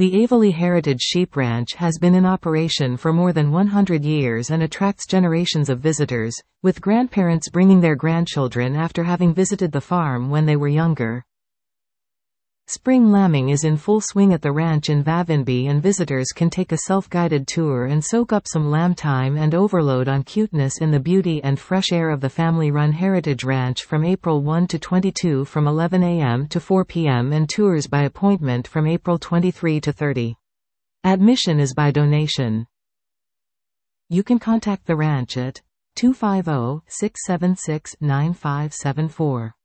The Avali Heritage Sheep Ranch has been in operation for more than 100 years and attracts generations of visitors, with grandparents bringing their grandchildren after having visited the farm when they were younger. Spring lambing is in full swing at the ranch in Vavenby, and visitors can take a self-guided tour and soak up some lamb time and overload on cuteness in the beauty and fresh air of the family-run Heritage Ranch from April 1 to 22 from 11 a.m. to 4 p.m. and tours by appointment from April 23 to 30. Admission is by donation. You can contact the ranch at 250-676-9574.